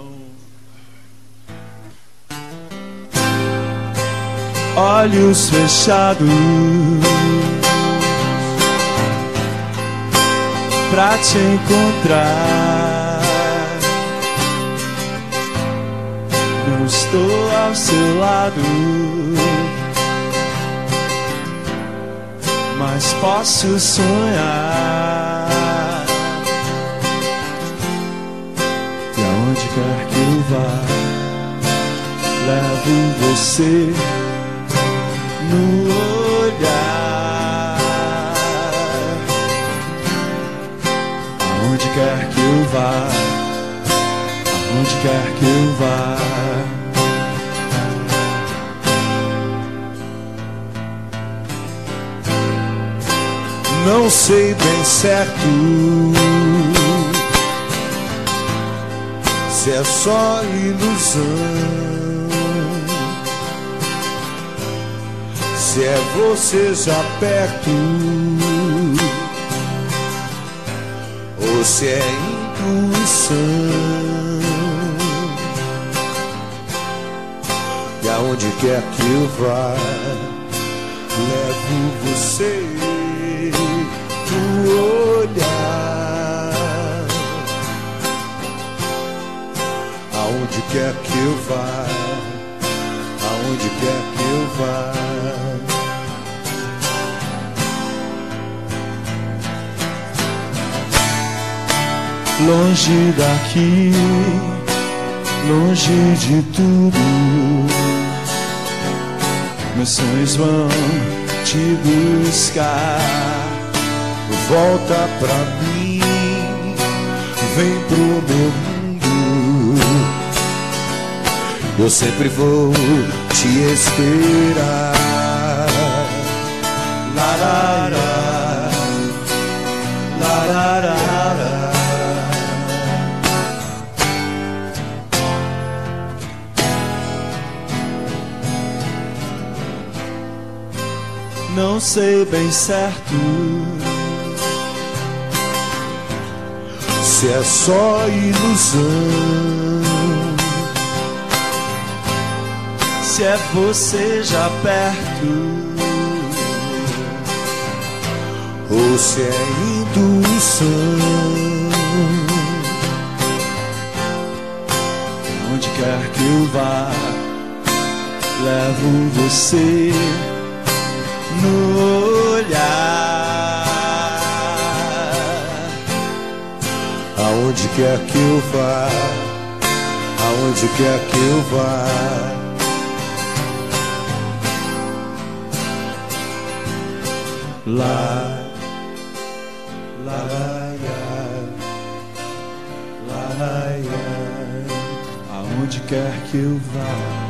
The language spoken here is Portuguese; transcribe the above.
Olhos fechados pra te encontrar. Não estou ao seu lado, mas posso sonhar. E aonde quer que eu vá, levo você no olhar. Aonde quer que eu vá, aonde quer que eu vá. Não sei bem certo se é só ilusão, se é você já perto, ou se é intuição. E aonde quer que eu vá, levo você no olhar. Aonde quer que eu vá, aonde quer que eu vá. Longe daqui, longe de tudo, meus sonhos vão te buscar. Volta pra mim, vem pro meu mundo, eu sempre vou te esperar. Larará, larará. Não sei bem certo se é só ilusão, se é você já perto, ou se é intuição. Onde quer que eu vá, levo você no olhar. Aonde quer que eu vá, aonde quer que eu vá. Lá, lá, lá, lá, lá, aonde quer que eu vá.